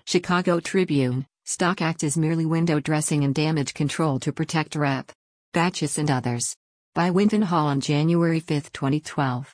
Chicago Tribune, Stock Act is merely window dressing and damage control to protect Rep. Bachus and others. By Winton Hall on January 5, 2012.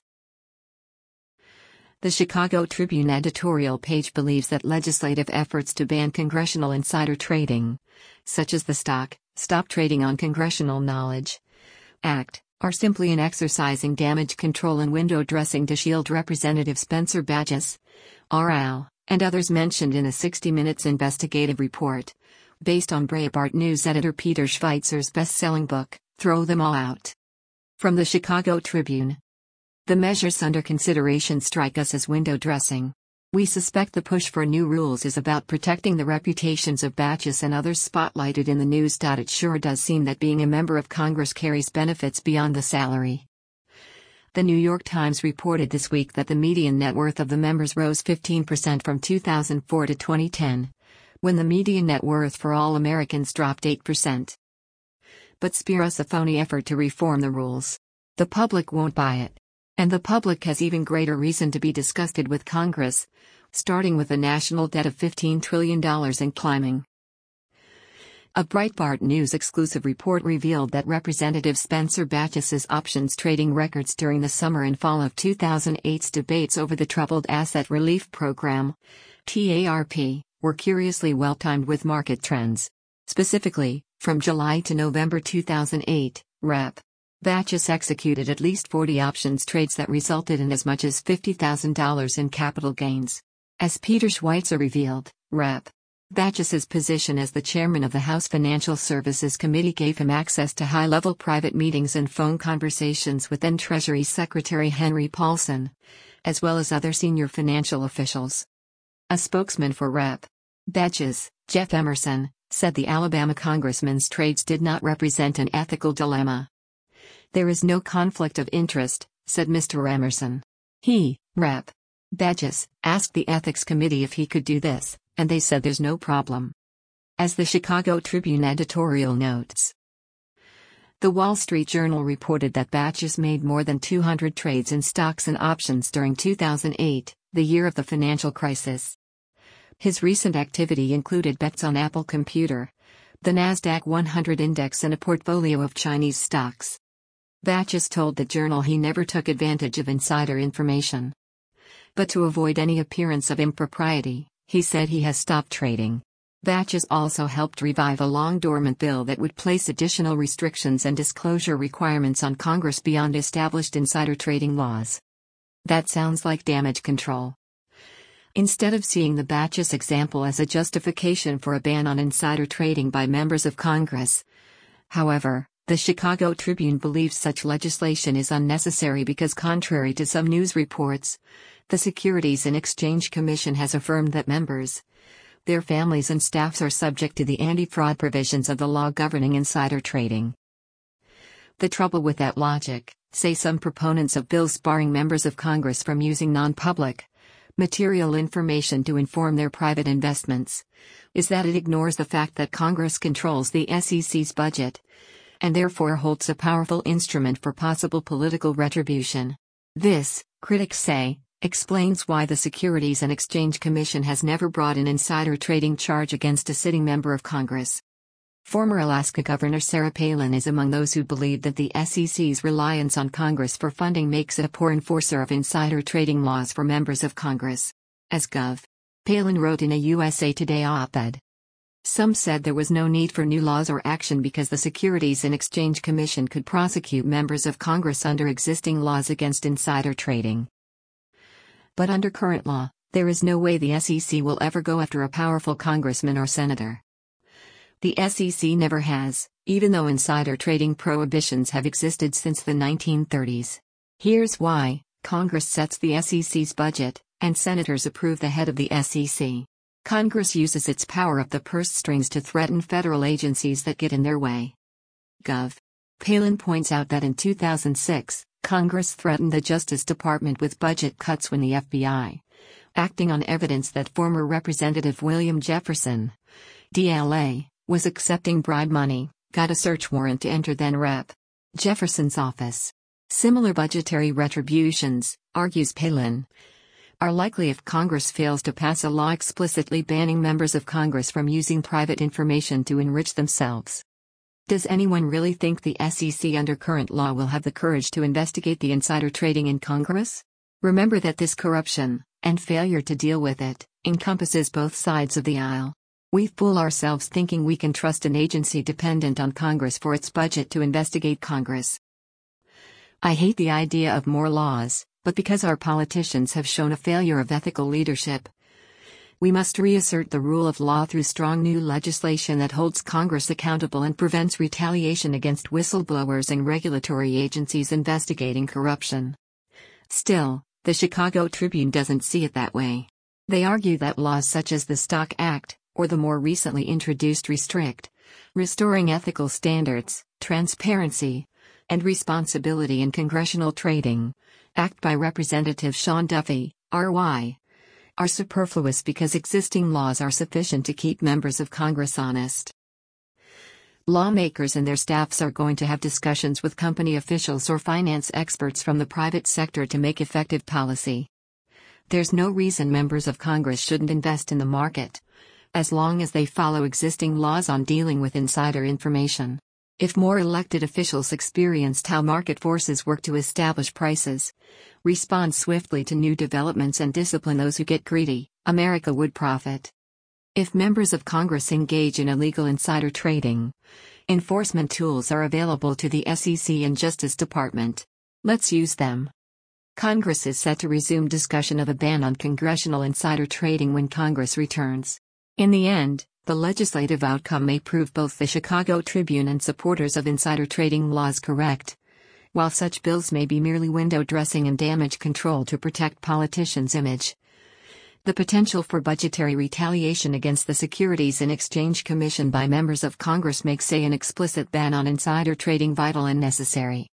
The Chicago Tribune editorial page believes that legislative efforts to ban congressional insider trading, such as the Stop Trading on Congressional Knowledge Act, are simply an exercising damage control and window dressing to shield Representative Spencer Bachus, RL, and others mentioned in a 60 Minutes investigative report, based on Breitbart News editor Peter Schweitzer's best-selling book, Throw Them All Out. From the Chicago Tribune. The measures under consideration strike us as window dressing. We suspect the push for new rules is about protecting the reputations of Bachus and others spotlighted in the news. It sure does seem that being a member of Congress carries benefits beyond the salary. The New York Times reported this week that the median net worth of the members rose 15% from 2004 to 2010, when the median net worth for all Americans dropped 8%. But spare us a phony effort to reform the rules. The public won't buy it. And the public has even greater reason to be disgusted with Congress, starting with a national debt of $15 trillion and climbing. A Breitbart News exclusive report revealed that Representative Spencer Bachus's options trading records during the summer and fall of 2008's debates over the Troubled Asset Relief Program, TARP, were curiously well-timed with market trends. Specifically, from July to November 2008, Rep. Bachus executed at least 40 options trades that resulted in as much as $50,000 in capital gains. As Peter Schweitzer revealed, Rep. Bachus's position as the chairman of the House Financial Services Committee gave him access to high-level private meetings and phone conversations with then Treasury Secretary Henry Paulson, as well as other senior financial officials. A spokesman for Rep. Bachus, Jeff Emerson, said the Alabama congressman's trades did not represent an ethical dilemma. There is no conflict of interest, said Mr. Emerson. He, Rep. Bachus, asked the Ethics Committee if he could do this, and they said there's no problem. As the Chicago Tribune editorial notes, the Wall Street Journal reported that Bachus made more than 200 trades in stocks and options during 2008, the year of the financial crisis. His recent activity included bets on Apple Computer, the Nasdaq 100 index and a portfolio of Chinese stocks. Bachus told the Journal he never took advantage of insider information. But to avoid any appearance of impropriety, he said he has stopped trading. Bachus also helped revive a long-dormant bill that would place additional restrictions and disclosure requirements on Congress beyond established insider trading laws. That sounds like damage control. Instead of seeing the Bachus example as a justification for a ban on insider trading by members of Congress, however, the Chicago Tribune believes such legislation is unnecessary because, contrary to some news reports, the Securities and Exchange Commission has affirmed that members, their families and staffs are subject to the anti-fraud provisions of the law governing insider trading. The trouble with that logic, say some proponents of bills barring members of Congress from using non-public, material information to inform their private investments, is that it ignores the fact that Congress controls the SEC's budget, and therefore holds a powerful instrument for possible political retribution. This, critics say, explains why the Securities and Exchange Commission has never brought an insider trading charge against a sitting member of Congress. Former Alaska Governor Sarah Palin is among those who believe that the SEC's reliance on Congress for funding makes it a poor enforcer of insider trading laws for members of Congress. As Gov. Palin wrote in a USA Today op-ed. Some said there was no need for new laws or action because the Securities and Exchange Commission could prosecute members of Congress under existing laws against insider trading. But under current law, there is no way the SEC will ever go after a powerful congressman or senator. The SEC never has, even though insider trading prohibitions have existed since the 1930s. Here's why: Congress sets the SEC's budget, and senators approve the head of the SEC. Congress uses its power of the purse strings to threaten federal agencies that get in their way. Gov. Palin points out that in 2006, Congress threatened the Justice Department with budget cuts when the FBI, acting on evidence that former Representative William Jefferson, DLA, was accepting bribe money, got a search warrant to enter then Rep. Jefferson's office. Similar budgetary retributions, argues Palin, are likely if Congress fails to pass a law explicitly banning members of Congress from using private information to enrich themselves. Does anyone really think the SEC under current law will have the courage to investigate the insider trading in Congress? Remember that this corruption, and failure to deal with it, encompasses both sides of the aisle. We fool ourselves thinking we can trust an agency dependent on Congress for its budget to investigate Congress. I hate the idea of more laws, but because our politicians have shown a failure of ethical leadership, we must reassert the rule of law through strong new legislation that holds Congress accountable and prevents retaliation against whistleblowers and regulatory agencies investigating corruption. Still, the Chicago Tribune doesn't see it that way. They argue that laws such as the Stock Act, or the more recently introduced Restrict, Restoring Ethical Standards, Transparency, and Responsibility in Congressional Trading, Act by Representative Sean Duffy, R.Y., are superfluous because existing laws are sufficient to keep members of Congress honest. Lawmakers and their staffs are going to have discussions with company officials or finance experts from the private sector to make effective policy. There's no reason members of Congress shouldn't invest in the market, as long as they follow existing laws on dealing with insider information. If more elected officials experienced how market forces work to establish prices, respond swiftly to new developments and discipline those who get greedy, America would profit. If members of Congress engage in illegal insider trading, enforcement tools are available to the SEC and Justice Department. Let's use them. Congress is set to resume discussion of a ban on congressional insider trading when Congress returns. In the end, the legislative outcome may prove both the Chicago Tribune and supporters of insider trading laws correct, while such bills may be merely window dressing and damage control to protect politicians' image. The potential for budgetary retaliation against the Securities and Exchange Commission by members of Congress makes an explicit ban on insider trading vital and necessary.